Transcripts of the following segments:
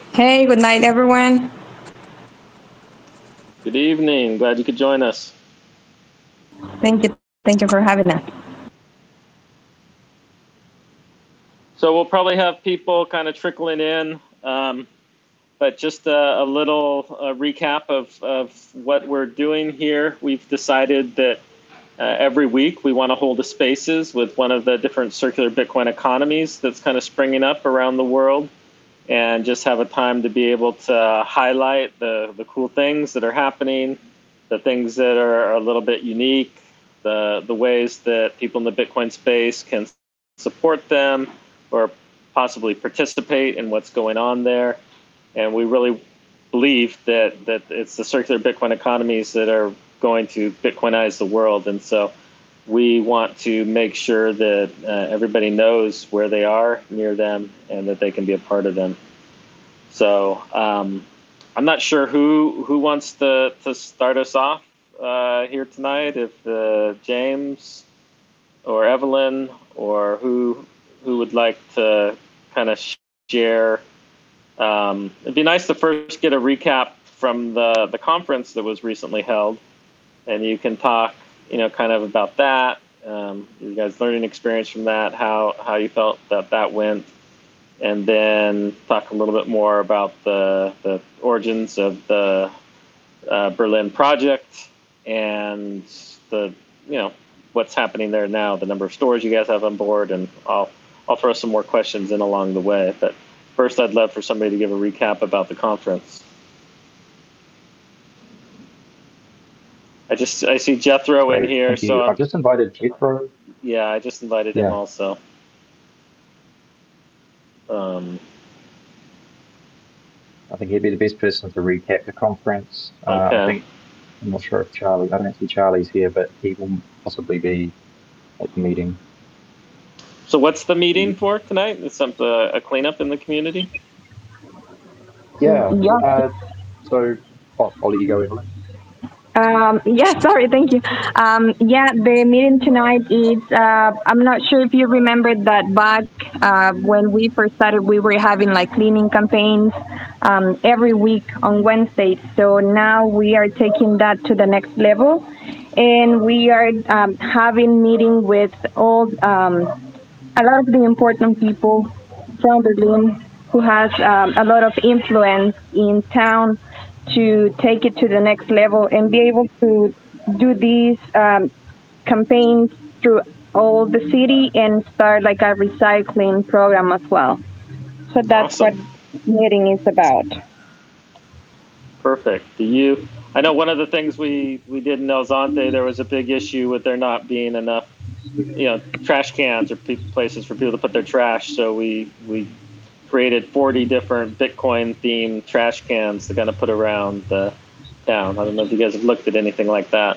Hey, good night, everyone. Good evening. Glad you could join us. Thank you for having us. So we'll probably have people kind of trickling in, but just a little recap of what we're doing here. We've decided that every week we want to hold a spaces with one of the different circular Bitcoin economies that's kind of springing up around the world, and just have a time to be able to highlight the cool things that are happening, the things that are a little bit unique, the ways that people in the Bitcoin space can support them or possibly participate in what's going on there. And we really believe that it's the circular Bitcoin economies that are going to Bitcoinize the world. And so we want to make sure that everybody knows where they are near them and that they can be a part of them. So I'm not sure who wants to start us off here tonight, if James or Evelyn, or who would like to kind of share. It'd be nice to first get a recap from the conference that was recently held, and you can talk, kind of about that, you guys' learning experience from that, how you felt that went, and then talk a little bit more about the origins of the Berlin project and the what's happening there now, the number of stores you guys have on board, and I'll throw some more questions in along the way. But first, I'd love for somebody to give a recap about the conference. I see Jethro in Great, here, thank you. so I've just invited Jethro. yeah, I just invited him Yeah, also. Um, I think he'd be the best person to recap the conference. okay. I'm not sure if Charlie, I don't see Charlie's here, but he will possibly be at the meeting. So what's the meeting for tonight? Is some a cleanup in the community? Yeah, Yeah. so I'll let you go, Evelyn. Yeah, sorry, thank you. Yeah, the meeting tonight is, I'm not sure if you remember that back when we first started, we were having like cleaning campaigns every week on Wednesdays. So now we are taking that to the next level. And we are having meeting with all, a lot of the important people from Berlin who has a lot of influence in town to take it to the next level and be able to do these campaigns through all the city and start like a recycling program as well. So that's what Awesome. meeting is about. Perfect. Do you? I know one of the things we did in El Zonte, there was a big issue with there not being enough, trash cans or places for people to put their trash. So we created 40 different Bitcoin themed trash cans to kind of put around the town. I don't know if you guys have looked at anything like that.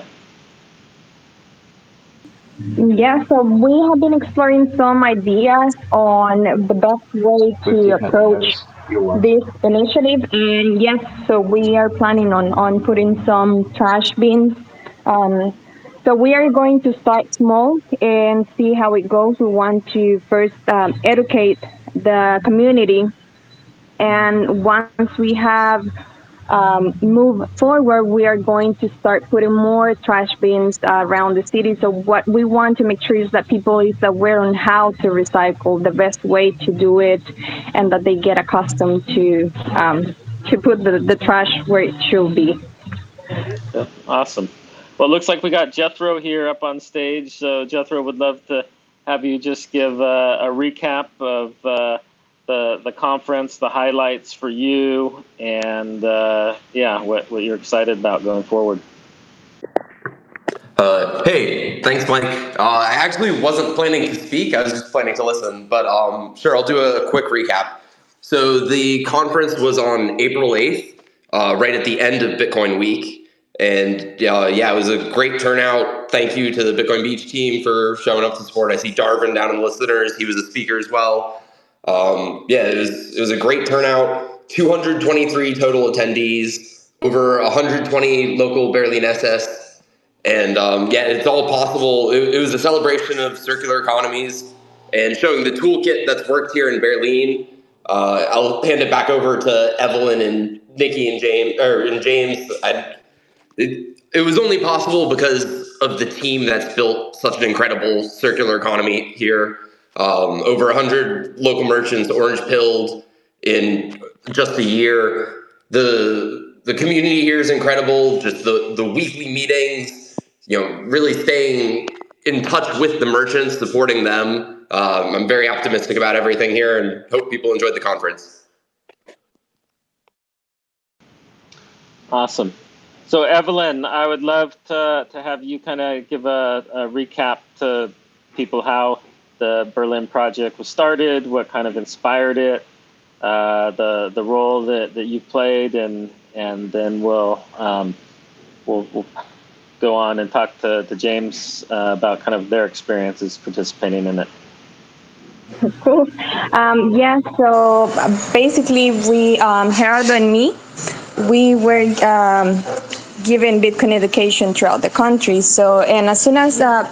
Yeah, so we have been exploring some ideas on the best way We've to definitely approach noticed your one. this initiative. And yes, so we are planning on putting some trash bins. Um, so we are going to start small and see how it goes. We want to first educate the community, and once we have move forward, we are going to start putting more trash bins around the city. So what we want to make sure is that people is aware on how to recycle, the best way to do it, and that they get accustomed to put the trash where it should be. Yeah, awesome. Well, it looks like we got Jethro here up on stage. So Jethro, would love to have you just give a recap of the conference, the highlights for you, and yeah, what you're excited about going forward. Hey, thanks, Mike. I actually wasn't planning to speak. I was just planning to listen, but sure, I'll do a quick recap. So the conference was on April 8th, right at the end of Bitcoin Week. And yeah, it was a great turnout. Thank you to the Bitcoin Beach team for showing up to support. I see Darvin down in the listeners. He was a speaker as well. Yeah, it was a great turnout. 223 total attendees, over 120 local Berlin SS. And yeah, it's all possible. It was a celebration of circular economies and showing the toolkit that's worked here in Berlin I'll hand it back over to Evelyn and Nikki and James. It was only possible because of the team that's built such an incredible circular economy here. Over 100 local merchants orange pilled in just a year. The community here is incredible. Just the weekly meetings, really staying in touch with the merchants, supporting them. I'm very optimistic about everything here and hope people enjoyed the conference. Awesome. So Evelyn, I would love to have you kind of give a recap to people how the Berlin project was started, what kind of inspired it, the role that you played, and then we'll go on and talk to James about kind of their experiences participating in it. Cool. Yeah, so basically Gerardo and me, we were given Bitcoin education throughout the country. So, and as soon as the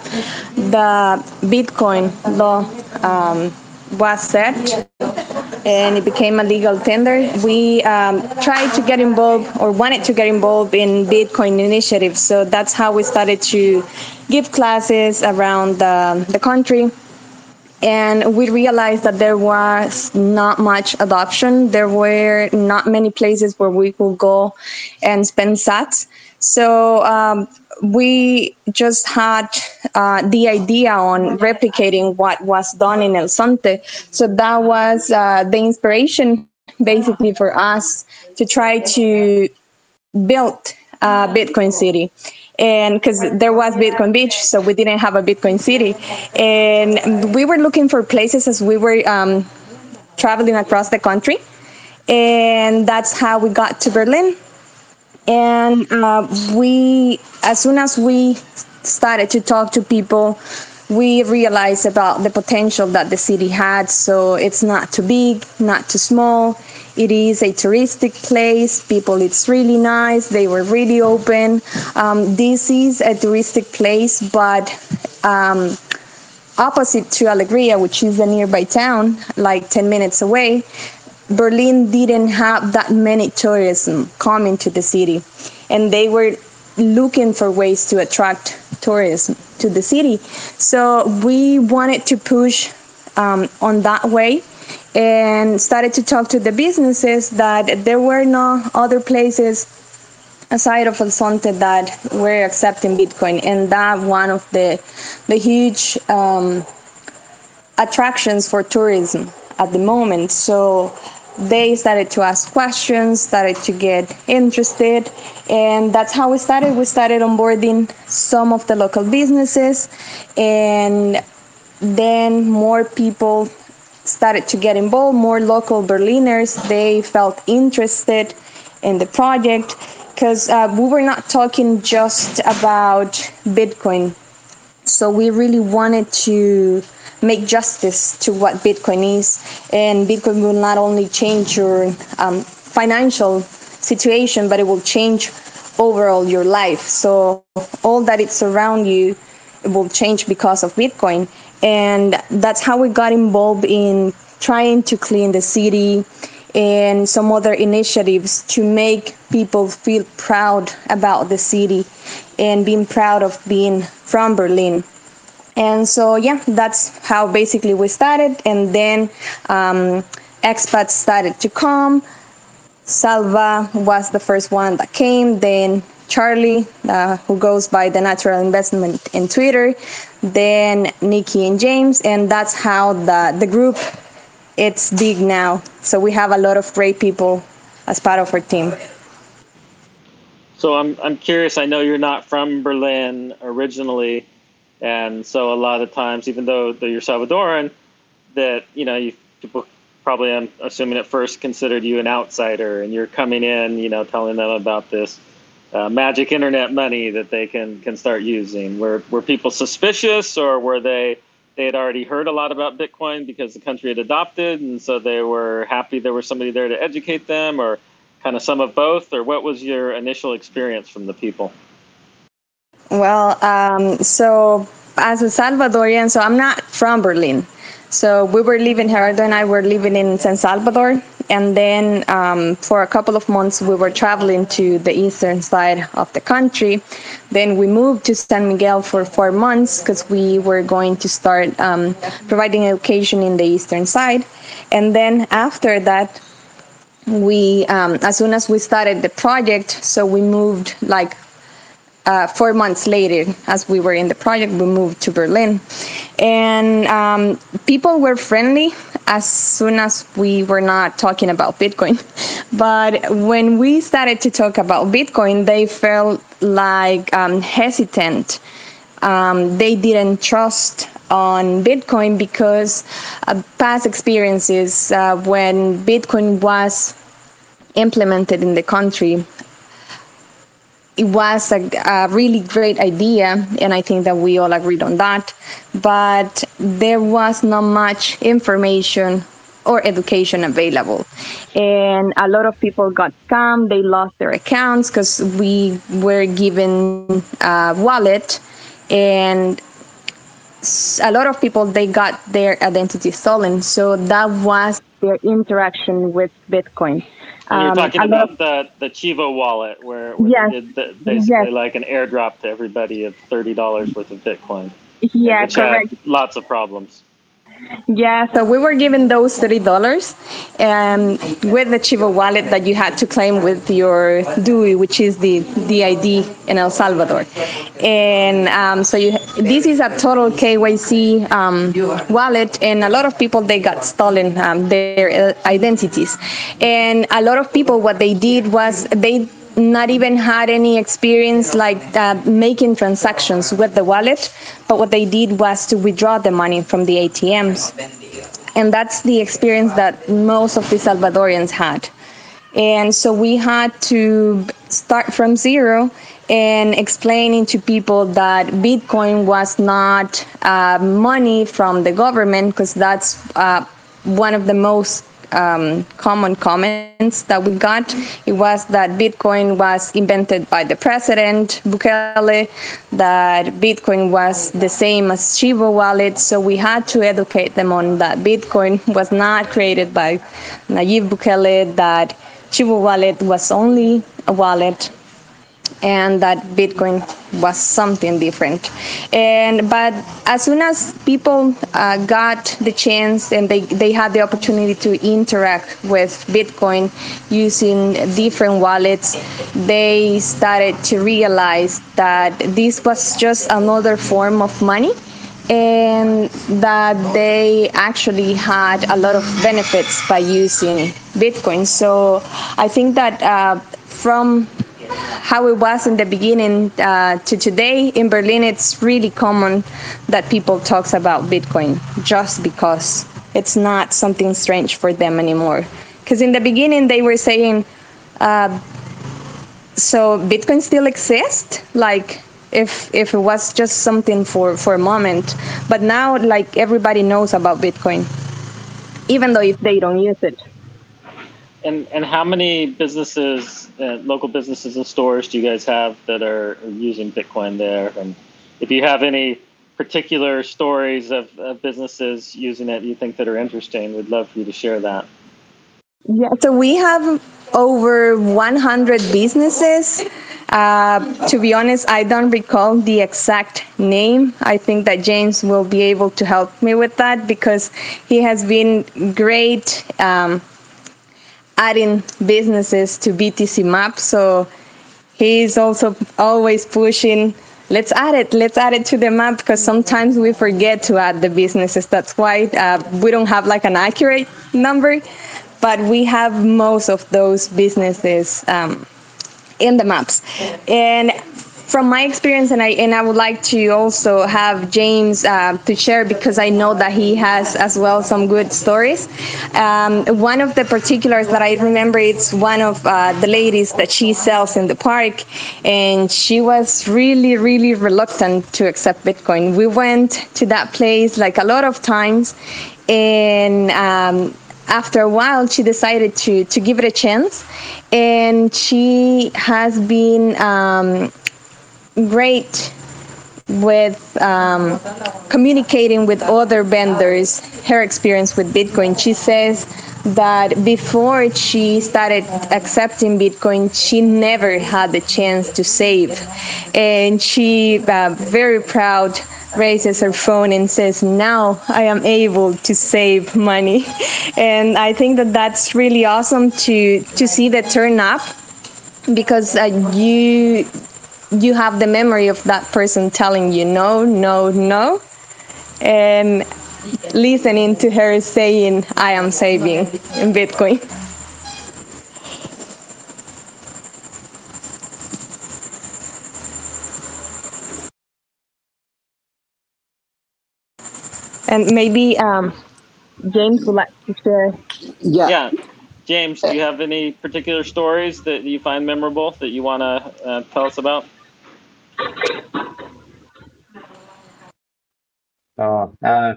Bitcoin law was set and it became a legal tender, we tried to get involved or wanted to get involved in Bitcoin initiatives. So that's how we started to give classes around the country. And we realized that there was not much adoption. There were not many places where we could go and spend sats. So we just had the idea on replicating what was done in El Zonte. So that was the inspiration basically for us to try to build a Bitcoin city. And because there was Bitcoin Beach, so we didn't have a Bitcoin city. And we were looking for places as we were traveling across the country. And that's how we got to Berlin. And as soon as we started to talk to people, we realized about the potential that the city had. So it's not too big, not too small. It is a touristic place. People, it's really nice. They were really open. This is a touristic place, but opposite to Alegria, which is a nearby town, like 10 minutes away, Berlin didn't have that many tourism coming to the city. And they were looking for ways to attract tourism to the city. So we wanted to push on that way and started to talk to the businesses that there were no other places aside of El Zonte that were accepting Bitcoin. And that one of the huge attractions for tourism at the moment. So they started to ask questions, started to get interested, and that's how we started. We started onboarding some of the local businesses, and then more people started to get involved, more local Berliners. They felt interested in the project because we were not talking just about Bitcoin. So we really wanted to make justice to what Bitcoin is. And Bitcoin will not only change your financial situation, but it will change overall your life. So all that it's around you, it will change because of Bitcoin. And that's how we got involved in trying to clean the city and some other initiatives to make people feel proud about the city and being proud of being from Berlin. And so, yeah, that's how basically we started. And then expats started to come. Salva was the first one that came. Then Charlie, who goes by the Natural Investment in Twitter. Then Nikki and James. And that's how the group, it's big now. So we have a lot of great people as part of our team. So I'm curious. I know you're not from Berlin originally. And so a lot of times, even though you're Salvadoran, that, people probably, I'm assuming at first considered you an outsider, and you're coming in, telling them about this magic internet money that they can start using. Were people suspicious, or were they had already heard a lot about Bitcoin because the country had adopted, and so they were happy there was somebody there to educate them, or kind of some of both? Or what was your initial experience from the people? Well, so as a Salvadorian, so I'm not from Berlin. So we were living, Gerardo and I were living in San Salvador. And then for a couple of months, we were traveling to the eastern side of the country. Then we moved to San Miguel for 4 months because we were going to start providing education in the eastern side. And then after that, we, as soon as we started the project, so we moved like 4 months later, as we were in the project, we moved to Berlin. And people were friendly as soon as we were not talking about Bitcoin. But when we started to talk about Bitcoin, they felt like hesitant. They didn't trust on Bitcoin because past experiences when Bitcoin was implemented in the country, it was a really great idea, and I think that we all agreed on that, but there was not much information or education available. And a lot of people got scammed, they lost their accounts because we were given a wallet, and a lot of people, they got their identity stolen. So that was their interaction with Bitcoin. And you're talking a lot about the Chivo wallet, where Yes, they did yes, basically like an airdrop to everybody of $30 worth of Bitcoin, yeah, which had correct. lots of problems. Yeah, so we were given those $30 with the Chivo wallet that you had to claim with your DUI, which is the ID in El Salvador. And so this is a total KYC wallet, and a lot of people, they got stolen their identities. And a lot of people, what they did was they not even had any experience like making transactions with the wallet, but what they did was to withdraw the money from the ATMs. And that's the experience that most of the Salvadorians had. And so we had to start from zero and explaining to people that Bitcoin was not money from the government, because that's one of the most common comments that we got. It was that Bitcoin was invented by the president, Bukele, that Bitcoin was the same as Chivo wallet. So we had to educate them on that Bitcoin was not created by Nayib Bukele, that Chivo wallet was only a wallet, and that Bitcoin was something different. But as soon as people got the chance and they had the opportunity to interact with Bitcoin using different wallets, they started to realize that this was just another form of money, and that they actually had a lot of benefits by using Bitcoin. So I think that from how it was in the beginning to today in Berlin, it's really common that people talks about Bitcoin, just because it's not something strange for them anymore. Because in the beginning they were saying, so Bitcoin still exists? Like if it was just something for a moment. But now, like, everybody knows about Bitcoin, even though if they don't use it. And how many businesses, local businesses and stores do you guys have that are using Bitcoin there? And if you have any particular stories of businesses using it you think that are interesting, we'd love for you to share that. Yeah, so we have over 100 businesses. To be honest, I don't recall the exact name. I think that James will be able to help me with that, because he has been great adding businesses to BTC Map. So he's also always pushing, let's add it to the map, because sometimes we forget to add the businesses. That's why we don't have like an accurate number, but we have most of those businesses in the maps. And from my experience, and I would like to also have James to share, because I know that he has as well some good stories. One of the particulars that I remember, it's one of the ladies that she sells in the park, and she was really, really reluctant to accept Bitcoin. We went to that place like a lot of times, and after a while, she decided to give it a chance, and she has been great with communicating with other vendors, her experience with Bitcoin. She says that before she started accepting Bitcoin, she never had the chance to save. And she, very proud, raises her phone and says, now I am able to save money. And I think that that's really awesome to see the turn up, because you have the memory of that person telling you no, no, no, and listening to her saying, I am saving in Bitcoin. And maybe James would like to share. Yeah. Yeah. James, do you have any particular stories that you find memorable that you want to tell us about? Oh,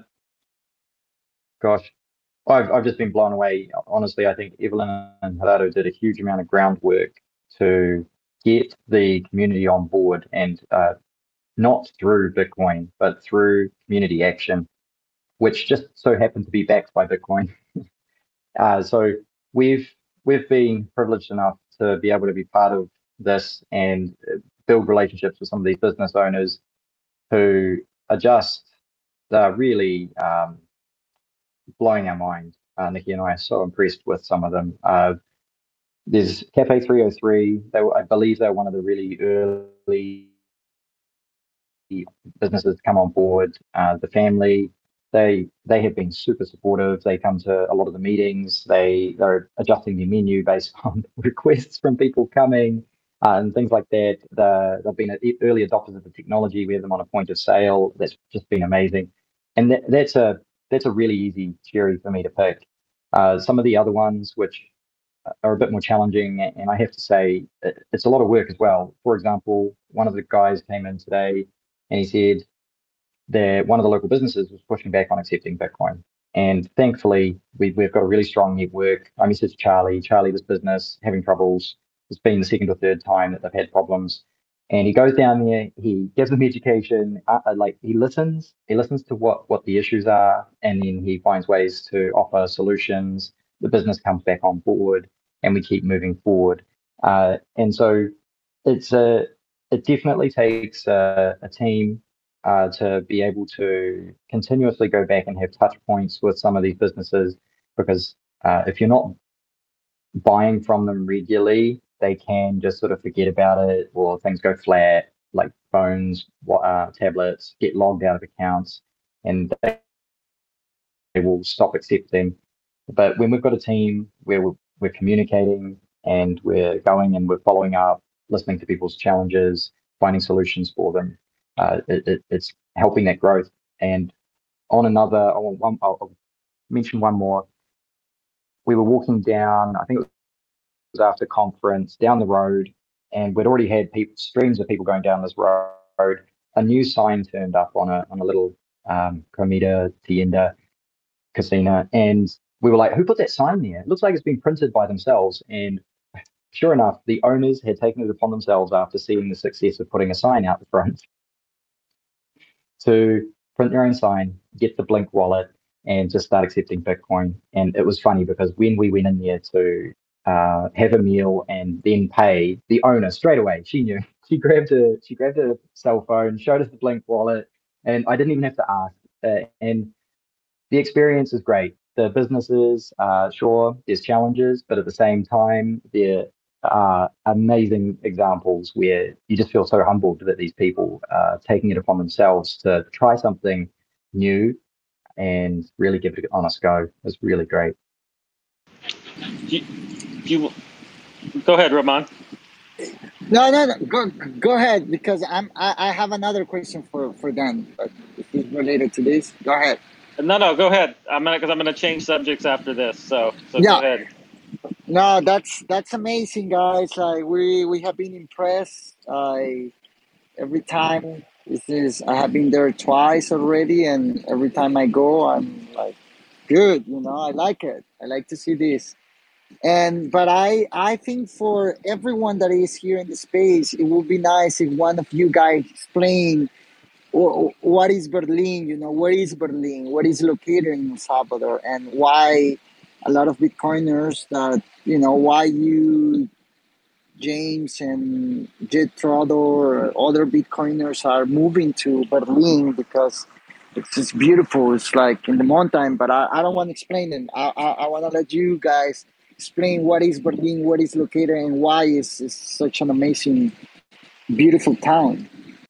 gosh, I've just been blown away. Honestly, I think Evelyn and Gerardo did a huge amount of groundwork to get the community on board, and not through Bitcoin, but through community action, which just so happened to be backed by Bitcoin. So we've been privileged enough to be able to be part of this and build relationships with some of these business owners who are just really blowing our mind. Nikki and I are so impressed with some of them. There's Cafe 303. I believe they're one of the really early businesses to come on board. The family, they have been super supportive. They come to a lot of the meetings. They're adjusting their menu based on requests from people coming, and things like that. They've been early adopters of the technology. We have them on a point of sale. That's just been amazing, and that's a really easy cherry for me to pick. Some of the other ones, which are a bit more challenging, and I have to say it's a lot of work as well. For example, one of the guys came in today and he said that one of the local businesses was pushing back on accepting Bitcoin. And thankfully, we've got a really strong network. I messaged Charlie. Charlie, this business having troubles. It's been the second or third time that they've had problems. And he goes down there. He gives them education. Like he listens. He listens to what the issues are, and then he finds ways to offer solutions. The business comes back on board, and we keep moving forward. And so it's it definitely takes a team to be able to continuously go back and have touch points with some of these businesses, because if you're not buying from them regularly, they can just sort of forget about it, or things go flat, like phones, tablets, get logged out of accounts, and they will stop accepting. But when we've got a team where we're communicating and we're going and we're following up, listening to people's challenges, finding solutions for them, it's helping that growth. And on another, I'll mention one more. We were walking down, I think it was after conference, down the road, and we'd already had streams of people going down this road. A new sign turned up on a little Comida Tienda casino, and we were like, who put that sign there? It looks like it's been printed by themselves. And sure enough, the owners had taken it upon themselves, after seeing the success of putting a sign out the front, to print their own sign, get the Blink wallet, and just start accepting Bitcoin. And it was funny because when we went in there to have a meal and then pay, the owner straight away, she knew. She grabbed her cell phone, showed us the Blink wallet, and I didn't even have to ask. And the experience is great. The businesses, sure, there's challenges, but at the same time, there are amazing examples where you just feel so humbled that these people are taking it upon themselves to try something new and really give it an honest go. It's really great. Go ahead, Roman. No. Go ahead, because I have another question for Dan, but if it's related to this, go ahead. No, go ahead. I'm gonna change subjects after this. So Yeah. Go ahead. No, that's amazing, guys. Like we have been impressed. Every time I have been there twice already, and every time I go, I'm like, good. I like it. I like to see this. But I think for everyone that is here in the space, it would be nice if one of you guys explain what is Berlin? You know, where is Berlin? What is located in El Salvador, and why a lot of Bitcoiners that why you, James, and Jet Trado or other Bitcoiners are moving to Berlin because it's just beautiful. It's like in the mountain, but I don't want to explain it. I want to let you guys explain what is Berlin, what is located, and why is such an amazing, beautiful town.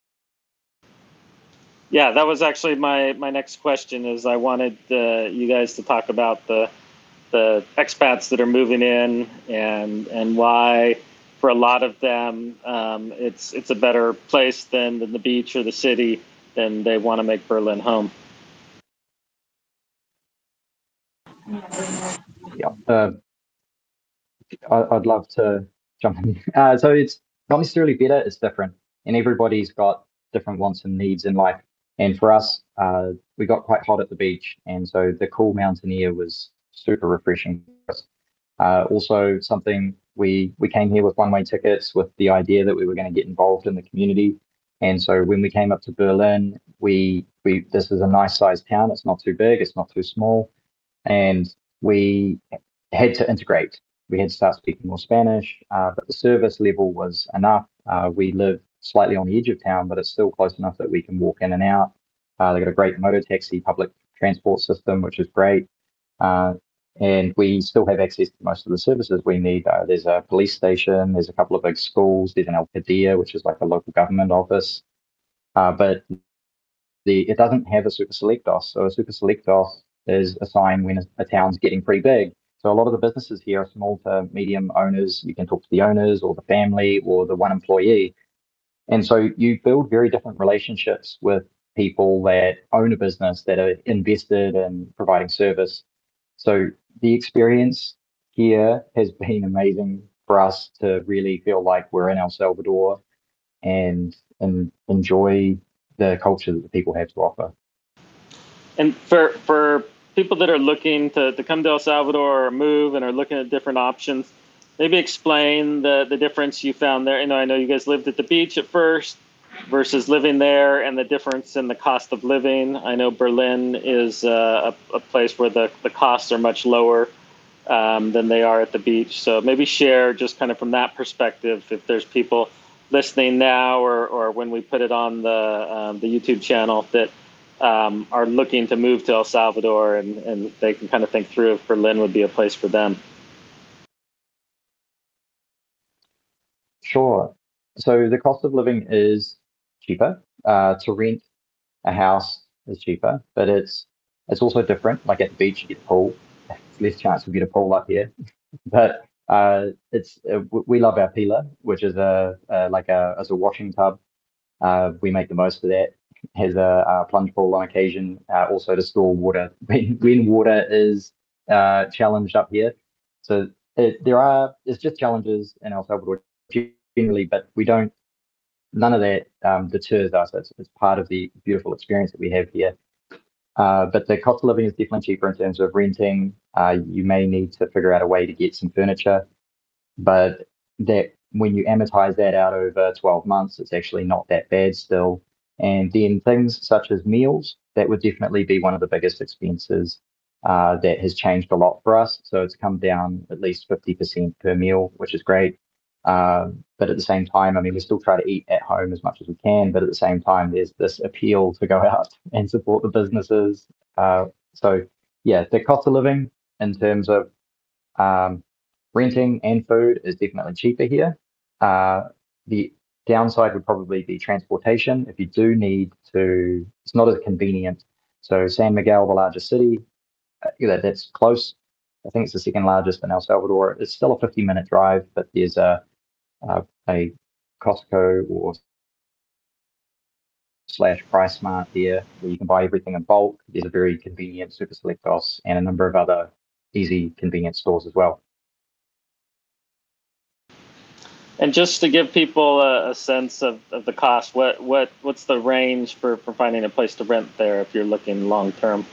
Yeah, that was actually my next question. Is I wanted you guys to talk about the expats that are moving in and why for a lot of them it's a better place than the beach or the city, and they want to make Berlin home. Yeah, I'd love to jump in. So it's not necessarily better, it's different. And everybody's got different wants and needs in life. And for us, we got quite hot at the beach. And so the cool mountain air was super refreshing for us. Also, something we came here with one-way tickets with the idea that we were going to get involved in the community. And so when we came up to Berlin, we this is a nice sized town. It's not too big, it's not too small. And we had to integrate. We had to start speaking more Spanish, but the service level was enough. We live slightly on the edge of town, but it's still close enough that we can walk in and out. They've got a great motor taxi public transport system, which is great. And we still have access to most of the services we need. There's a police station, there's a couple of big schools, there's an Alcaldía, which is like a local government office. But it doesn't have a super selectos. So a super selectos is a sign when a town's getting pretty big. So a lot of the businesses here are small to medium owners. You can talk to the owners or the family or the one employee. And so you build very different relationships with people that own a business, that are invested in providing service. So the experience here has been amazing for us to really feel like we're in El Salvador and enjoy the culture that the people have to offer. And for people that are looking to come to El Salvador or move and are looking at different options, maybe explain the difference you found there. I know you guys lived at the beach at first versus living there, and the difference in the cost of living. I know Berlin is a place where the costs are much lower than they are at the beach. So maybe share just kind of from that perspective, if there's people listening now or when we put it on the YouTube channel that are looking to move to El Salvador, and they can kind of think through if Berlin would be a place for them. Sure. So the cost of living is cheaper. To rent a house is cheaper, but it's also different. Like at the beach, you get a pool. It's less chance we get a pool up here. But we love our pila, which is as a washing tub. We make the most of that. Has a plunge pool on occasion, also to store water when water is challenged up here. So it's just challenges in El Salvador generally, but none of that deters us. It's part of the beautiful experience that we have here. But the cost of living is definitely cheaper in terms of renting. You may need to figure out a way to get some furniture, but that when you amortize that out over 12 months, it's actually not that bad still. And then things such as meals, that would definitely be one of the biggest expenses that has changed a lot for us. So it's come down at least 50% per meal, which is great. But at the same time, I mean, we still try to eat at home as much as we can, but at the same time, there's this appeal to go out and support the businesses. So yeah, the cost of living in terms of renting and food is definitely cheaper here. The downside would probably be transportation. If you do need to, it's not as convenient. So San Miguel, the largest city, that's close. I think it's the second largest in El Salvador. It's still a 50-minute drive, but there's a Costco or / Price Smart there where you can buy everything in bulk. There's a very convenient Super Selectos and a number of other easy, convenient stores as well. And just to give people a sense of the cost, what's the range for finding a place to rent there if you're looking long term?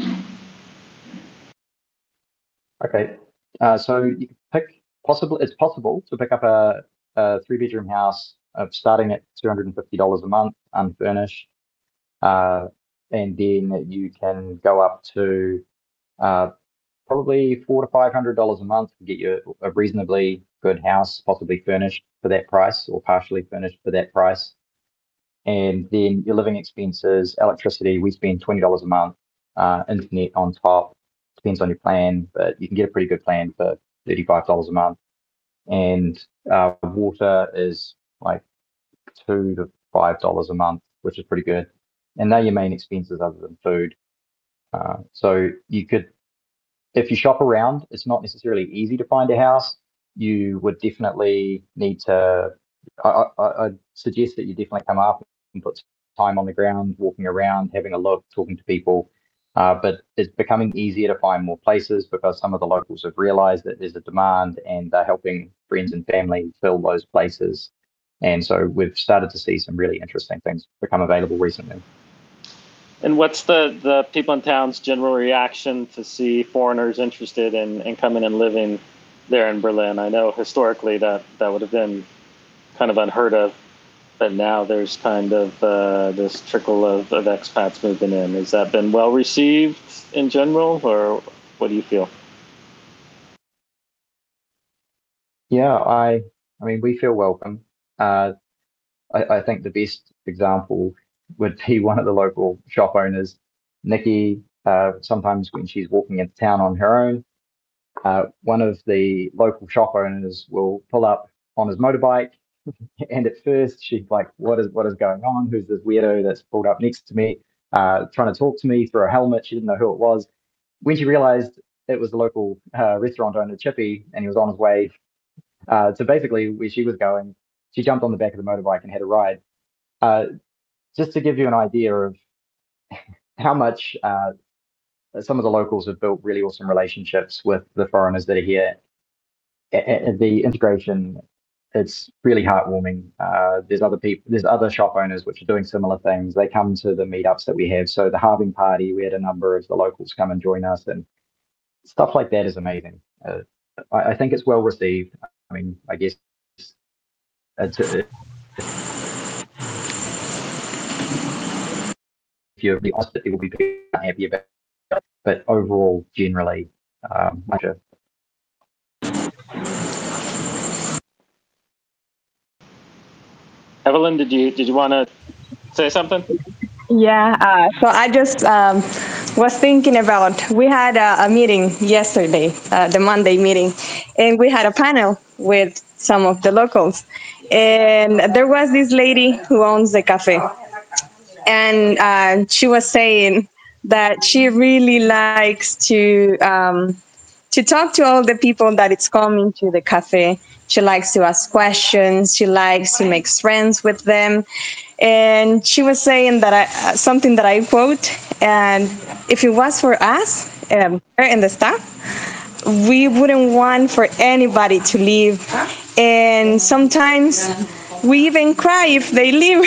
Okay, so you can it's possible to pick up a 3-bedroom house starting at $250 a month, unfurnished. and then you can go up to probably $400 to $500 a month to get you a reasonably good house, possibly furnished for that price or partially furnished for that price. And then your living expenses, electricity, we spend $20 a month, internet on top, depends on your plan, but you can get a pretty good plan for $35 a month. And water is like $2 to $5 a month, which is pretty good. And they're your main expenses other than food. So you could, if you shop around, it's not necessarily easy to find a house. You would definitely need to, I suggest that you definitely come up and put time on the ground, walking around, having a look, talking to people. But it's becoming easier to find more places because some of the locals have realized that there's a demand and they're helping friends and family fill those places. And so we've started to see some really interesting things become available recently. And what's the people in town's general reaction to see foreigners interested in coming and living there in Berlin? I know historically that would have been kind of unheard of, but now there's kind of this trickle of expats moving in. Has that been well received in general, or what do you feel? Yeah, I mean, we feel welcome. I think the best example would be one of the local shop owners, Nikki. Sometimes when she's walking into town on her own, one of the local shop owners will pull up on his motorbike, and at first she's like, "What is going on? Who's this weirdo that's pulled up next to me, trying to talk to me through a helmet?" She didn't know who it was. When she realized it was the local restaurant owner, Chippy, and he was on his way to basically where she was going, she jumped on the back of the motorbike and had a ride. Uh, just to give you an idea of how much some of the locals have built really awesome relationships with the foreigners that are here. The integration, it's really heartwarming. There's other people, there's other shop owners which are doing similar things. They come to the meetups that we have. So the halving party, we had a number of the locals come and join us, and stuff like that is amazing. I think it's well received. I mean, I guess if you're the honest, it will be happy about it. But overall, generally, Evelyn, did you want to say something? Yeah, so I just was thinking about, we had a meeting yesterday, the Monday meeting, and we had a panel with some of the locals. And there was this lady who owns the cafe. And she was saying that she really likes to talk to all the people that it's coming to the cafe. She likes to ask questions. She likes to make friends with them. And she was saying that something that I quote, and if it was for us, her and the staff, we wouldn't want for anybody to leave. And sometimes we even cry if they leave.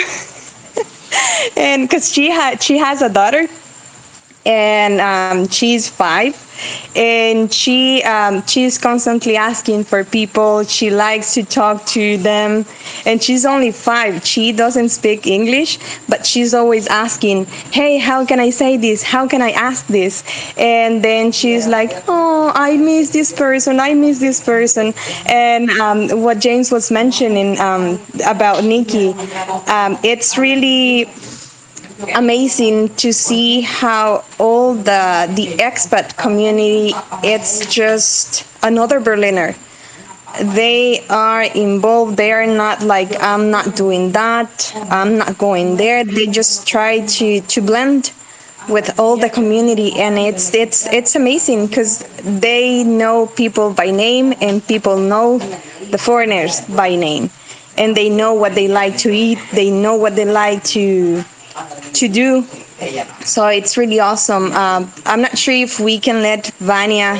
And because she has a daughter, and she's 5, and she's constantly asking for people. She likes to talk to them, and she's only 5. She doesn't speak English, but she's always asking, "Hey, how can I say this? How can I ask this?" And then she's like, "Oh, I miss this person. I miss this person." And what James was mentioning about Nikki, it's really amazing to see how all the expat community, it's just another Berliner. They are involved. They are not like, I'm not doing that, I'm not going there. They just try to blend with all the community, and it's amazing because they know people by name, and people know the foreigners by name, and they know what they like to eat. They know what they like to do. So it's really awesome. I'm not sure if we can let Vanya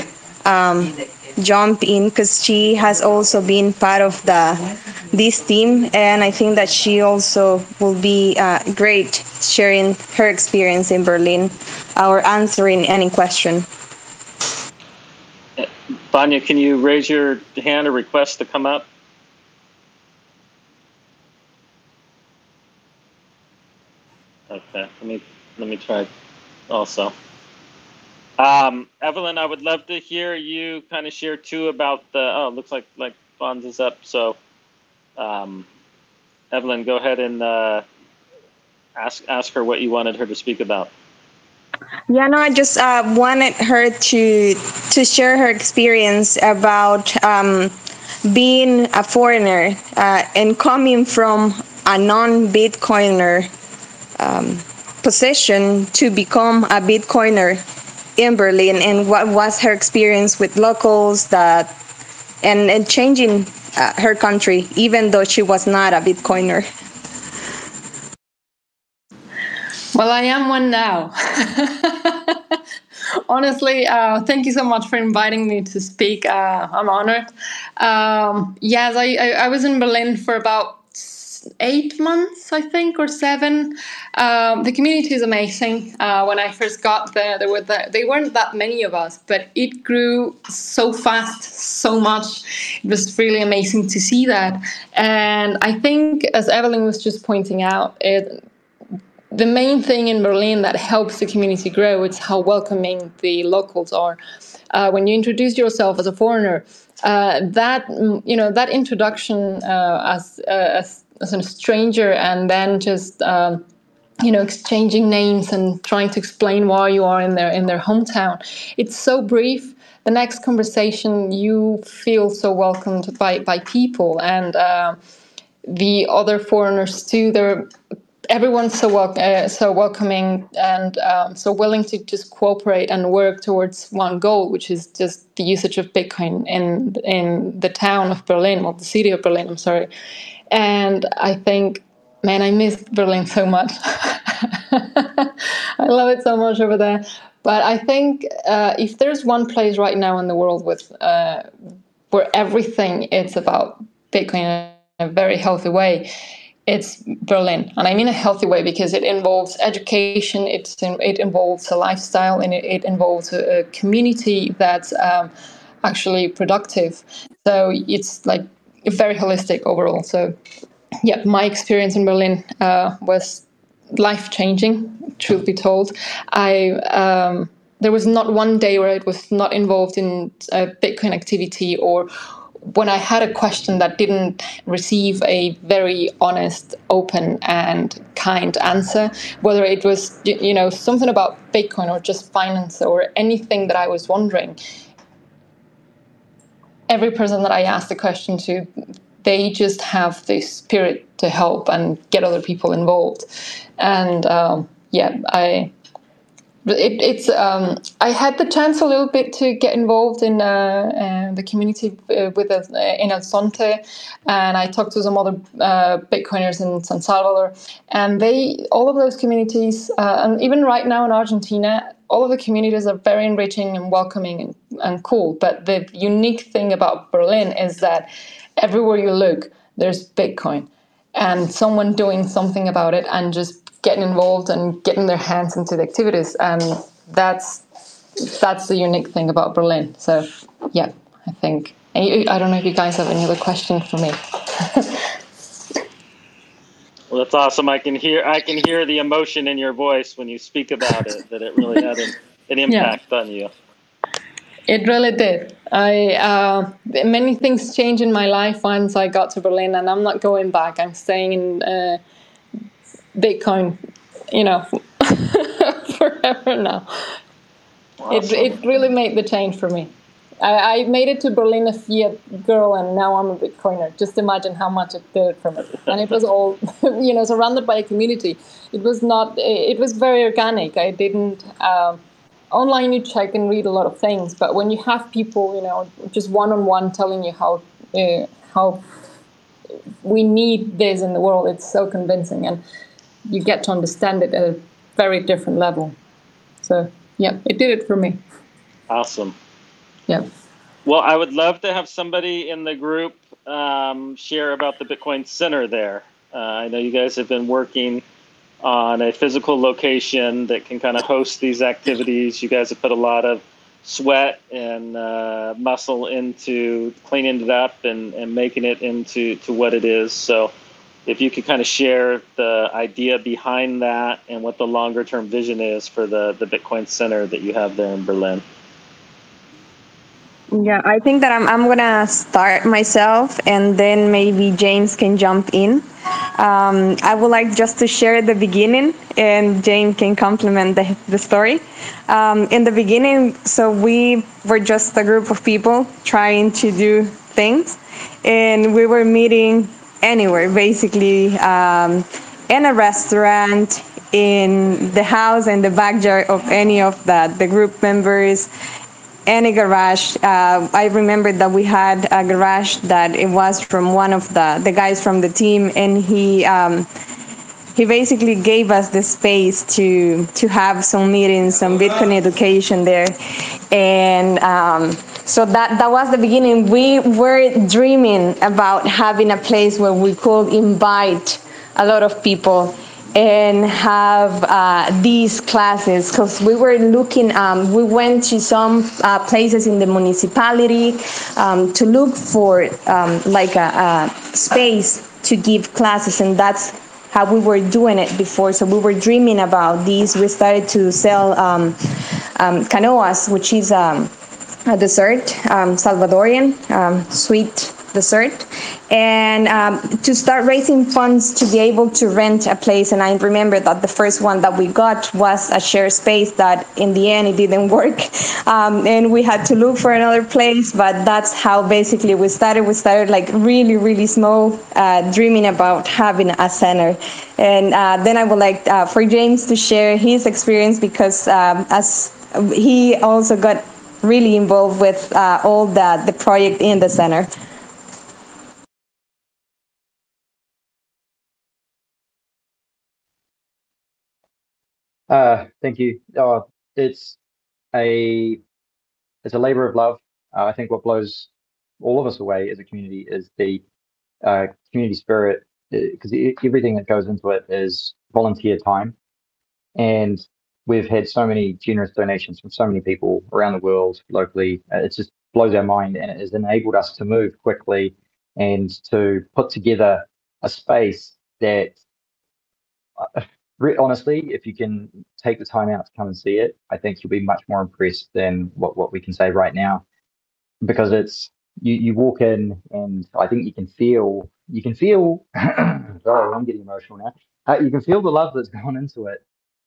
jump in, because she has also been part of this team, and I think that she also will be great sharing her experience in Berlin or answering any question. Vanya, can you raise your hand or request to come up? Okay, let me try also. Evelyn, I would love to hear you kind of share too about the. Oh, it looks like Fonz is up. So, Evelyn, go ahead and ask her what you wanted her to speak about. Yeah, no, I just wanted her to share her experience about being a foreigner and coming from a non-Bitcoiner position to become a Bitcoiner in Berlin, and what was her experience with locals and changing her country, even though she was not a Bitcoiner. Well, I am one now. Honestly, thank you so much for inviting me to speak. I'm honored. Yes, I was in Berlin for about 8 months, I think, or 7. The community is amazing. When I first got there, they weren't that many of us, but it grew so fast, so much. It was really amazing to see that. And I think, as Evelyn was just pointing out, the main thing in Berlin that helps the community grow is how welcoming the locals are. When you introduce yourself as a foreigner, that introduction as a stranger, and then just exchanging names and trying to explain why you are in their hometown, it's so brief. The next conversation, you feel so welcomed by people, and the other foreigners too. Everyone's so welcoming and so willing to just cooperate and work towards one goal, which is just the usage of Bitcoin in the town of Berlin, well, the city of Berlin, I'm sorry. And I think, man, I miss Berlin so much. I love it so much over there. But I think if there's one place right now in the world where everything is about Bitcoin in a very healthy way, it's Berlin. And I mean a healthy way because it involves education, it involves a lifestyle, and it involves a community that's actually productive. So it's like very holistic overall. So yeah, my experience in Berlin was life-changing, truth be told. There was not one day where I was not involved in a Bitcoin activity, or when I had a question that didn't receive a very honest, open, and kind answer, whether it was something about Bitcoin or just finance or anything that I was wondering. Every person that I asked the question to, they just have this spirit to help and get other people involved. And I had the chance a little bit to get involved in the community in El Zonte, and I talked to some other Bitcoiners in San Salvador, and all of those communities, and even right now in Argentina, all of the communities are very enriching and welcoming and cool. But the unique thing about Berlin is that everywhere you look, there's Bitcoin, and someone doing something about it and just getting involved and getting their hands into the activities. And that's the unique thing about Berlin. So yeah, I think, I don't know if you guys have any other questions for me. Well, that's awesome. I can hear the emotion in your voice when you speak about it, that it really had an impact on you. It really did. Many things changed in my life once I got to Berlin, and I'm not going back. I'm staying in Bitcoin, forever now. Awesome. It really made the change for me. I made it to Berlin a Fiat girl, and now I'm a Bitcoiner. Just imagine how much it did for me. And it was all, surrounded by a community. It was very organic. I didn't, online you check and read a lot of things, but when you have people, just one-on-one telling you how we need this in the world, it's so convincing, and you get to understand it at a very different level. So yeah, it did it for me. Awesome. Yeah. Well, I would love to have somebody in the group share about the Bitcoin Center there. I know you guys have been working on a physical location that can kind of host these activities. You guys have put a lot of sweat and muscle into cleaning it up and making it into what it is. So if you could kind of share the idea behind that and what the longer term vision is for the Bitcoin Center that you have there in Berlin. Yeah, I think that I'm gonna start myself, and then maybe James can jump in. I would like just to share the beginning, and James can complement the story. In the beginning, so we were just a group of people trying to do things, and we were meeting anywhere, basically, in a restaurant, in the house, in the backyard of any of the group members, any garage. I remember that we had a garage that it was from one of the guys from the team, and he basically gave us the space to have some meetings, some Bitcoin education there, and so that was the beginning. We were dreaming about having a place where we could invite a lot of people and have these classes, because we were looking, we went to some places in the municipality to look for like a space to give classes, and that's how we were doing it before. So we were dreaming about these. We started to sell canoas, which is a dessert, Salvadorian sweet dessert, and to start raising funds to be able to rent a place. And I remember that the first one that we got was a shared space that in the end it didn't work, and we had to look for another place. But that's how basically we started. We started like really, really small, dreaming about having a center. And then I would like for James to share his experience, because as he also got really involved with all the project in the center. Thank you. It's a it's a labor of love. I think what blows all of us away as a community is the community spirit, because everything that goes into it is volunteer time, and we've had so many generous donations from so many people around the world, locally. It just blows our mind, and it has enabled us to move quickly and to put together a space that honestly, if you can take the time out to come and see it, I think you'll be much more impressed than what we can say right now. Because it's you walk in, and I think you can feel oh, I'm getting emotional now. You can feel the love that's gone into it,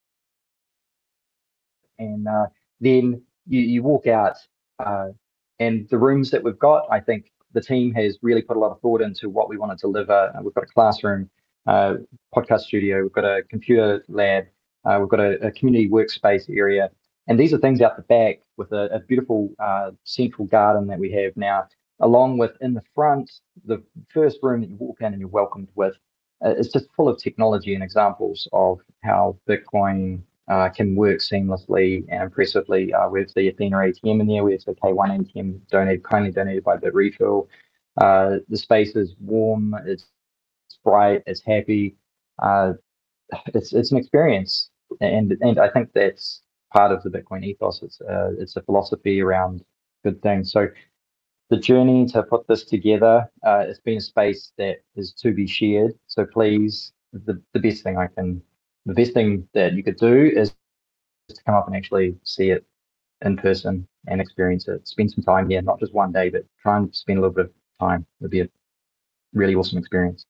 and then you walk out, uh, and the rooms that we've got, I think the team has really put a lot of thought into what we want to deliver. We've got a classroom, podcast studio, we've got a computer lab, we've got a community workspace area, and these are things out the back with a beautiful central garden that we have now, along with in the front, the first room that you walk in and you're welcomed with. It's just full of technology and examples of how Bitcoin can work seamlessly and impressively. We have the Athena ATM in there. We have the K1 ATM kindly donated by BitRefill. The space is warm, it's bright, it's happy. It's an experience, and I think that's part of the Bitcoin ethos. It's a philosophy around good things. So the journey to put this together, it's been a space that is to be shared. So please, the best thing that you could do is to come up and actually see it in person and experience it. Spend some time here, not just one day, but try and spend a little bit of time. It'd be a really awesome experience.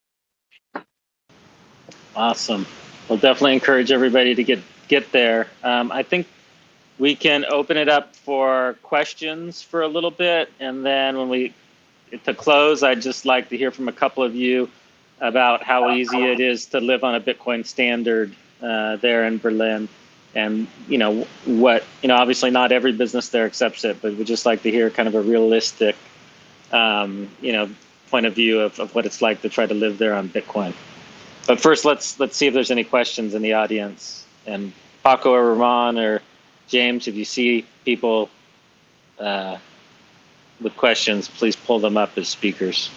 Awesome. We'll definitely encourage everybody to get there. I think we can open it up for questions for a little bit, and then to close, I'd just like to hear from a couple of you about how easy it is to live on a Bitcoin standard there in Berlin. And, obviously not every business there accepts it, but we'd just like to hear kind of a realistic, point of view of what it's like to try to live there on Bitcoin. But first, let's see if there's any questions in the audience. And Paco or Ramon or James, if you see people with questions, please pull them up as speakers.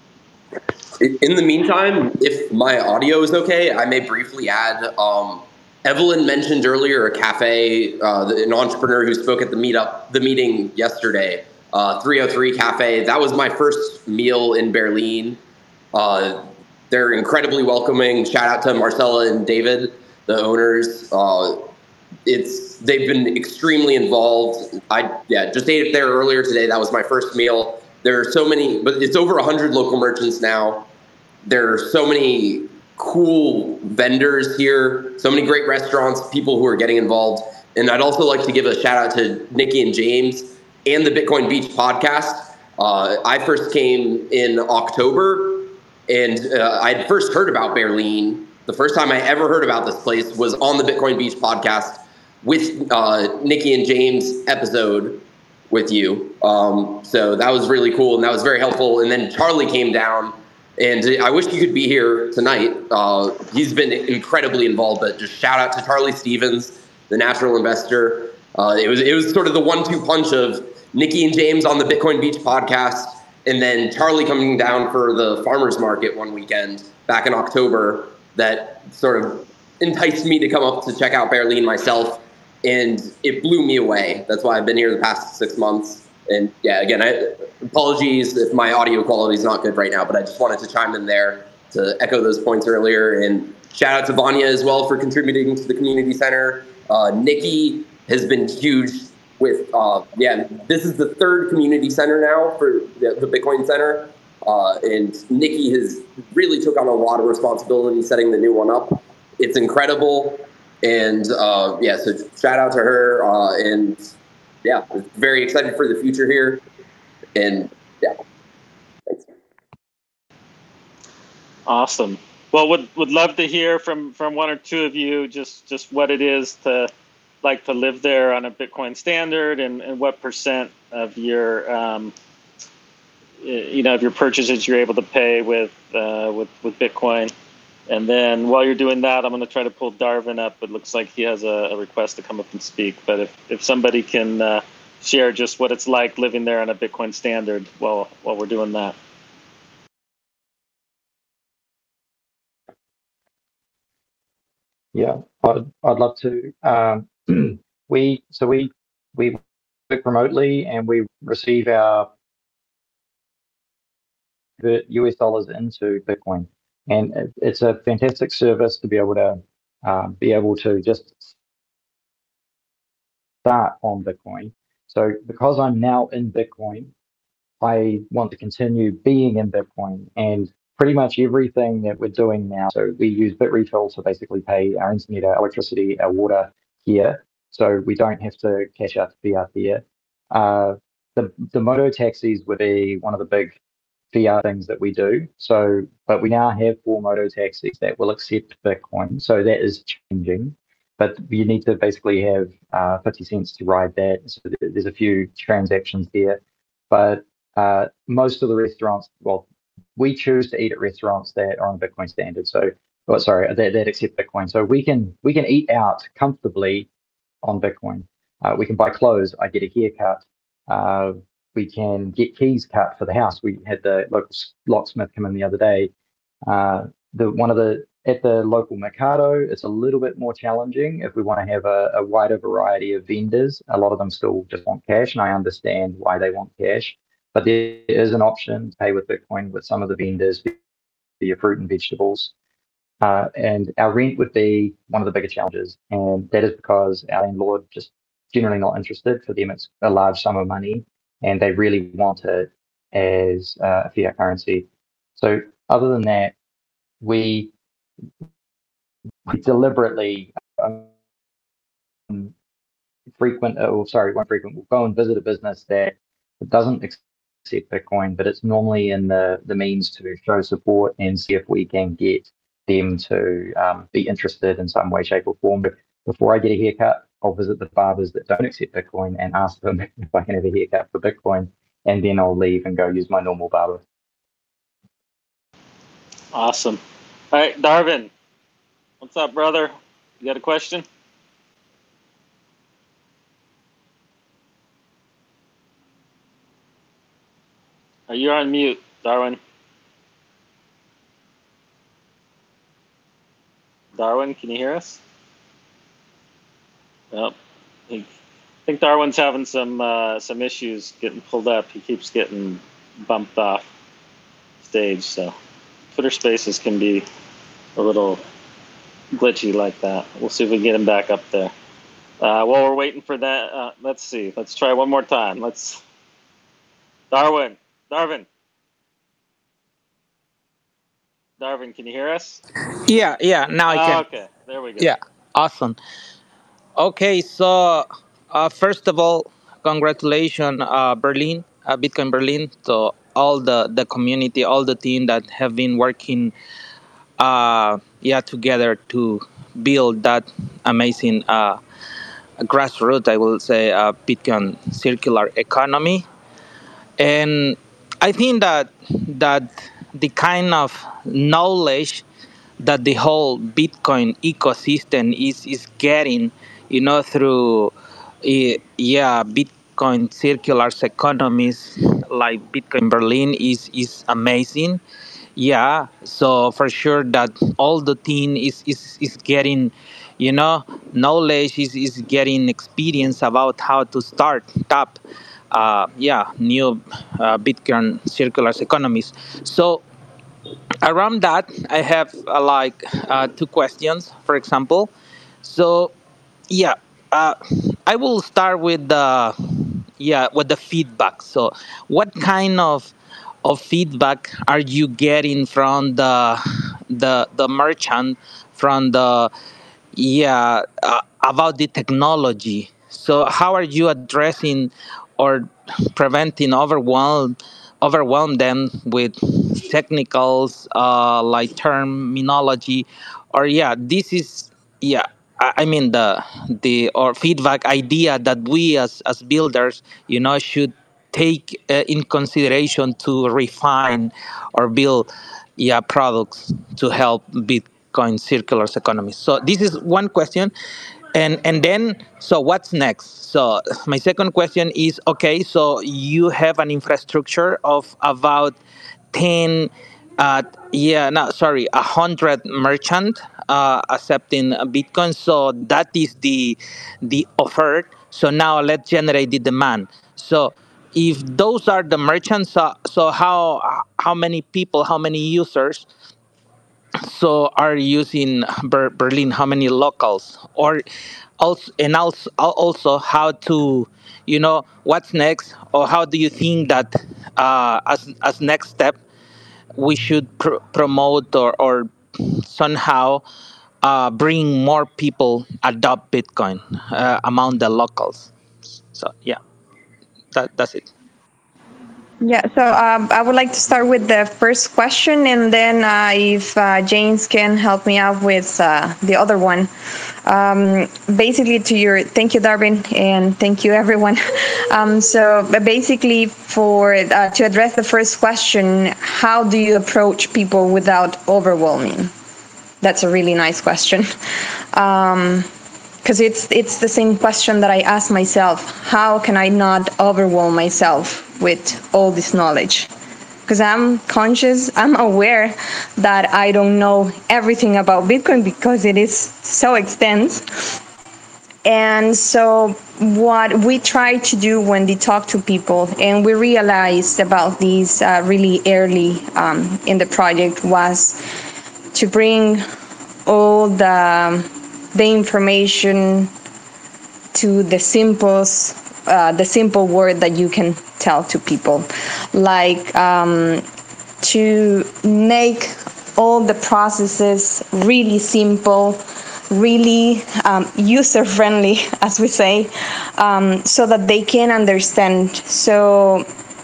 In the meantime, if my audio is okay, I may briefly add Evelyn mentioned earlier a cafe, an entrepreneur who spoke at the meeting yesterday, 303 Cafe. That was my first meal in Berlin. They're incredibly welcoming. Shout out to Marcella and David, the owners. They've been extremely involved. I just ate there earlier today. That was my first meal. There are so many, but it's over 100 local merchants now. There are so many cool vendors here, so many great restaurants, people who are getting involved. And I'd also like to give a shout out to Nikki and James and the Bitcoin Beach podcast. I first came in October, and I'd first heard about Berlin. The first time I ever heard about this place was on the Bitcoin Beach podcast with Nikki and James episode with you. So that was really cool, and that was very helpful. And then Charlie came down, and I wish he could be here tonight. He's been incredibly involved, but just shout out to Charlie Stevens, the natural investor. It was sort of the 1-2 punch of Nikki and James on the Bitcoin Beach podcast, and then Charlie coming down for the farmers market one weekend back in October that sort of enticed me to come up to check out Berlin myself, and it blew me away. That's why I've been here the past 6 months. And yeah, again, apologies if my audio quality is not good right now, but I just wanted to chime in there to echo those points earlier. And shout out to Vanya as well for contributing to the community center. Nikki has been huge with, this is the third community center now for the Bitcoin Center. And Nikki has really took on a lot of responsibility setting the new one up. It's incredible. And so shout out to her. And yeah, very excited for the future here. And yeah, thanks. Awesome. Well, would love to hear from one or two of you just what it is to like to live there on a Bitcoin standard, and what percent of your of your purchases you're able to pay with Bitcoin. And then while you're doing that, I'm going to try to pull Darwin up. It looks like he has a request to come up and speak. But if somebody can share just what it's like living there on a Bitcoin standard while we're doing that. Yeah, I'd love to. We work remotely, and we receive our US dollars into Bitcoin, and it's a fantastic service to be able to just start on Bitcoin. So because I'm now in Bitcoin, I want to continue being in Bitcoin, and pretty much everything that we're doing now. So we use BitRefill to basically pay our internet, our electricity, our water here. So we don't have to cash out to fiat there. The moto taxis would be one of the big fiat things that we do. So, but we now have 4 moto taxis that will accept Bitcoin. So that is changing. But you need to basically have 50 cents to ride that. So there's a few transactions there. But most of the restaurants, well, we choose to eat at restaurants that are on Bitcoin standard. So, that accept Bitcoin. So we can eat out comfortably on Bitcoin. We can buy clothes. I get a haircut. We can get keys cut for the house. We had the local locksmith come in the other day. At the local Mercado, it's a little bit more challenging if we want to have a wider variety of vendors. A lot of them still just want cash, and I understand why they want cash. But there is an option to pay with Bitcoin with some of the vendors for your fruit and vegetables. And our rent would be one of the bigger challenges. And that is because our landlord just generally not interested. For them, it's a large sum of money, and they really want it as a fiat currency. So other than that, we deliberately we'll go and visit a business that doesn't accept Bitcoin, but it's normally in the means to show support and see if we can get them to be interested in some way, shape, or form. But before I get a haircut, I'll visit the barbers that don't accept Bitcoin and ask them if I can have a haircut for Bitcoin, and then I'll leave and go use my normal barber. Awesome. All right, Darwin, what's up, brother? You got a question? You're on mute, Darwin. Darwin, can you hear us? Yep. I think Darwin's having some issues getting pulled up. He keeps getting bumped off stage, so Twitter Spaces can be a little glitchy like that. We'll see if we can get him back up there. While we're waiting for that, let's see. Let's try one more time. Darwin, can you hear us? Yeah. Now I can. Okay, there we go. Yeah, awesome. Okay, so first of all, congratulations, Berlin, Bitcoin Berlin, to all the community, all the team that have been working, together to build that amazing grassroots, I will say, Bitcoin circular economy. And I think that the kind of knowledge that the whole Bitcoin ecosystem is getting, through Bitcoin circular economies like Bitcoin Berlin is amazing. Yeah, so for sure that all the team is getting, knowledge, is getting experience about how to start up, new Bitcoin circular economies. So around that, I have two questions, for example. So yeah, uh, I will start with the feedback. So what kind of feedback are you getting from the merchant, from the about the technology? So how are you addressing or preventing overwhelm them with technicals, like terminology, or this is I mean the or feedback idea that we as builders, should take in consideration to refine or build products to help Bitcoin circular economy. So this is one question. And then, so what's next? So my second question is, okay, so you have an infrastructure of about 10 no, sorry, 100 merchant accepting Bitcoin. So that is the offer. So now let's generate the demand. So if those are the merchants, so how many people, how many users so are using Berlin? How many locals? Or also how to, what's next, or how do you think that as next step we should promote or somehow bring more people adopt Bitcoin among the locals? So that's it. Yeah, so I would like to start with the first question, and then if James can help me out with the other one. Basically, thank you, Darwin, and thank you, everyone. But basically, to address the first question, how do you approach people without overwhelming? That's a really nice question. Because it's the same question that I ask myself. How can I not overwhelm myself with all this knowledge? Because I'm conscious, I'm aware that I don't know everything about Bitcoin because it is so extensive. And so what we try to do when we talk to people, and we realized about these really early in the project, was to bring all the information to the simple word that you can tell to people, like to make all the processes really simple, really user-friendly, as we say, so that they can understand. So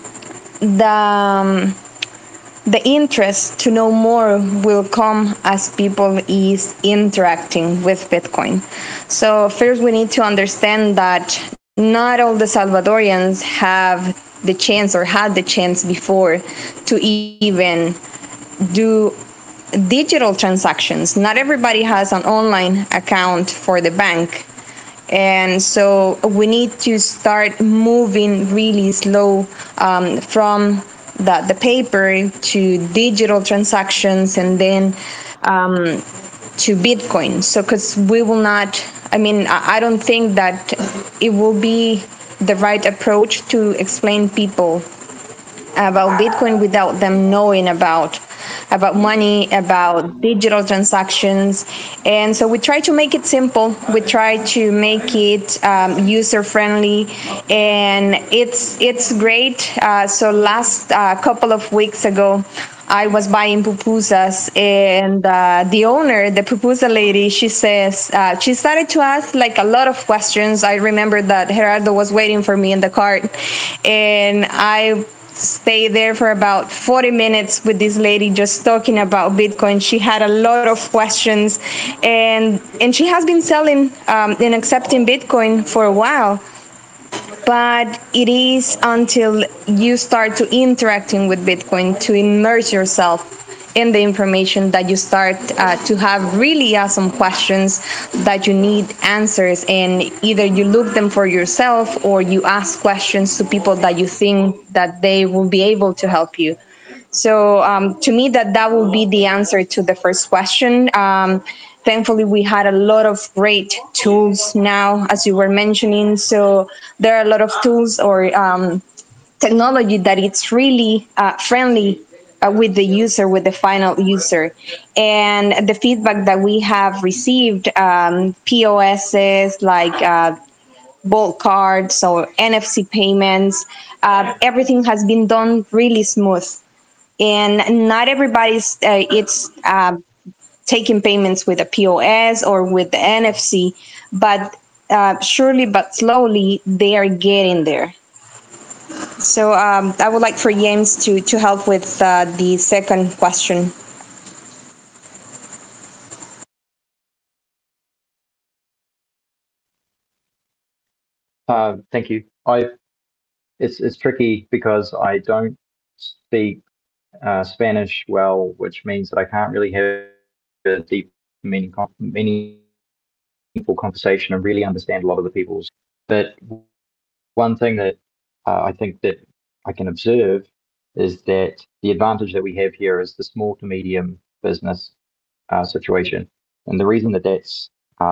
the interest to know more will come as people is interacting with Bitcoin. So first we need to understand that not all the Salvadorians have the chance or had the chance before to even do digital transactions. Not everybody has an online account for the bank. And so we need to start moving really slow from the paper to digital transactions, and then to Bitcoin. So because we will not I mean, I don't think that it will be the right approach to explain people about Bitcoin without them knowing about money, about digital transactions. And so we try to make it simple. We try to make it user friendly, and it's great. So last couple of weeks ago, I was buying pupusas, and the owner, the pupusa lady, she says, she started to ask like a lot of questions. I remember that Gerardo was waiting for me in the cart, and I stayed there for about 40 minutes with this lady just talking about Bitcoin. She had a lot of questions, and she has been selling and accepting Bitcoin for a while. But it is until you start to interacting with Bitcoin, to immerse yourself in the information, that you start to have really awesome questions that you need answers, and either you look them for yourself or you ask questions to people that you think that they will be able to help you. So to me, that will be the answer to the first question. Thankfully, we had a lot of great tools now, as you were mentioning. So there are a lot of tools or technology that it's really friendly with the user, with the final user. And the feedback that we have received, POSs like Bolt cards or NFC payments, everything has been done really smooth. And not everybody's it's taking payments with a POS or with the NFC, but surely but slowly they are getting there. So I would like for James to help with the second question. Thank you. It's tricky because I don't speak Spanish well, which means that I can't really have a deep, meaningful conversation and really understand a lot of the people's. But one thing that I think that I can observe is that the advantage that we have here is the small to medium business situation. And the reason that that's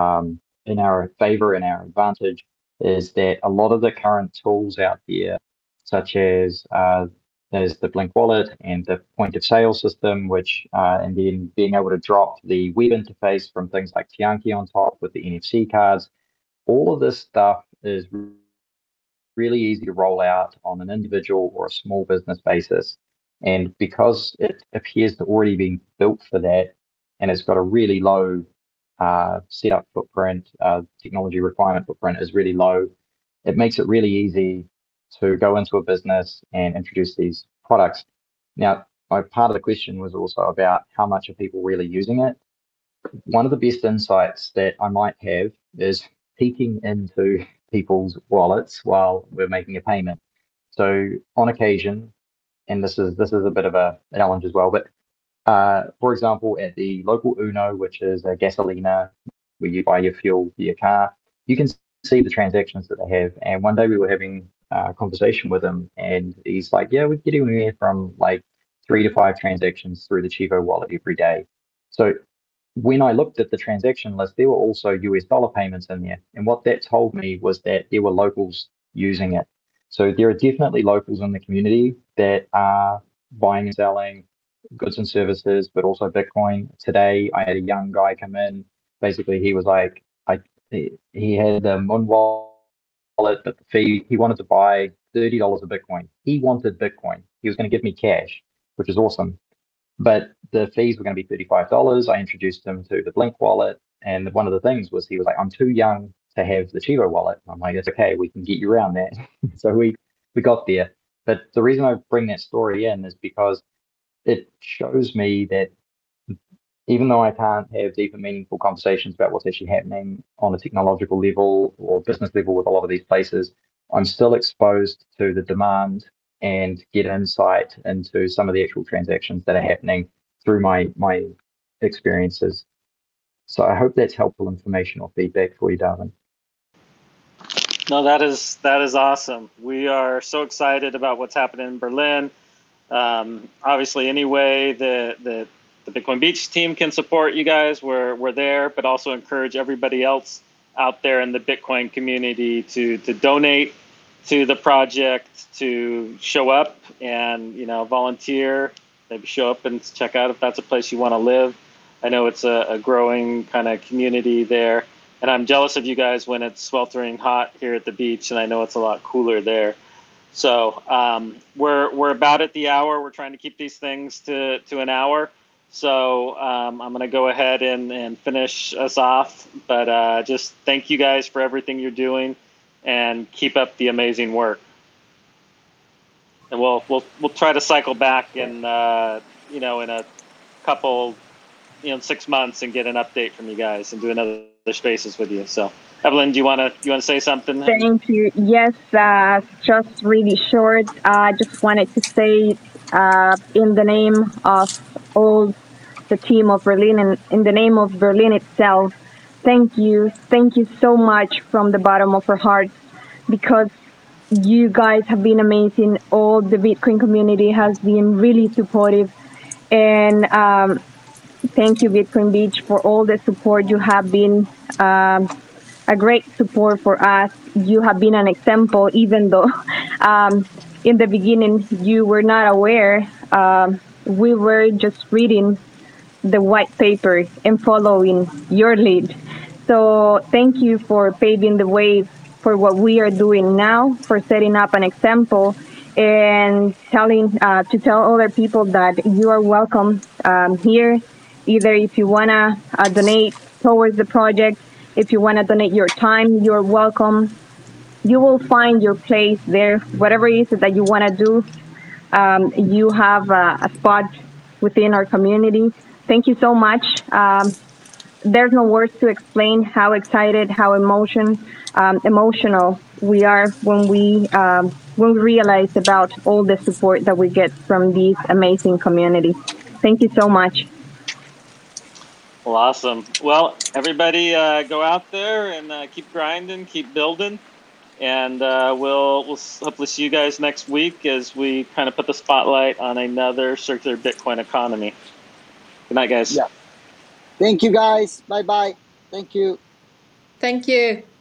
in our favor and our advantage is that a lot of the current tools out there, such as there's the Blink Wallet and the point of sale system, which and then being able to drop the web interface from things like Tianki on top with the NFC cards, all of this stuff is really easy to roll out on an individual or a small business basis. And because it appears to already be built for that, and it's got a really low setup footprint, technology requirement footprint is really low, it makes it really easy to go into a business and introduce these products. Now, part of the question was also about how much are people really using it. One of the best insights that I might have is peeking into people's wallets while we're making a payment. So on occasion, and this is a bit of a challenge as well, but for example, at the local Uno, which is a gasolina where you buy your fuel for your car, you can see the transactions that they have. And one day we were having a conversation with him, and he's like, "Yeah, we're getting anywhere from like 3 to 5 transactions through the Chivo wallet every day." So when I looked at the transaction list, there were also US dollar payments in there. And what that told me was that there were locals using it. So there are definitely locals in the community that are buying and selling goods and services, but also Bitcoin. Today, I had a young guy come in. Basically, he was like, he had the Moon wallet, but the fee, he wanted to buy $30 of Bitcoin. He wanted Bitcoin. He was going to give me cash, which is awesome. But the fees were going to be $35. I introduced him to the Blink wallet. And one of the things was he was like, "I'm too young to have the Chivo wallet." I'm like, "It's okay. We can get you around that." So we got there. But the reason I bring that story in is because it shows me that even though I can't have deep and meaningful conversations about what's actually happening on a technological level or business level with a lot of these places, I'm still exposed to the demand and get insight into some of the actual transactions that are happening through my experiences. So I hope that's helpful information or feedback for you, Darwin. No, that is awesome. We are so excited about what's happening in Berlin. Obviously, any way the Bitcoin Beach team can support you guys, we're there, but also encourage everybody else out there in the Bitcoin community to donate to the project, to show up and, volunteer, maybe show up and check out if that's a place you want to live. I know it's a growing kind of community there, and I'm jealous of you guys when it's sweltering hot here at the beach, and I know it's a lot cooler there. So we're about at the hour. We're trying to keep these things to an hour. So I'm going to go ahead and finish us off. But just thank you guys for everything you're doing, and keep up the amazing work. And we'll try to cycle back in in a couple 6 months and get an update from you guys and do another spaces with you. So Evelyn, do you want to say something? Thank you. Yes, just really short. I just wanted to say, in the name of all the team of Berlin and in the name of Berlin itself, thank you so much from the bottom of our hearts, because you guys have been amazing. All the Bitcoin community has been really supportive, and thank you, Bitcoin Beach, for all the support. You have been a great support for us. You have been an example, even though in the beginning you were not aware. We were just reading the white paper and following your lead. So thank you for paving the way for what we are doing now, for setting up an example and to tell other people that you are welcome here. Either if you want to donate towards the project, if you want to donate your time, you're welcome. You will find your place there. Whatever it is that you want to do, you have a spot within our community. Thank you so much. There's no words to explain how excited, how emotional we are when we realize about all the support that we get from this amazing community. Thank you so much. Well, awesome. Well, everybody go out there and keep grinding, keep building. And we'll hopefully see you guys next week as we kind of put the spotlight on another circular Bitcoin economy. Good night, guys. Yeah. Thank you, guys. Bye-bye. Thank you. Thank you.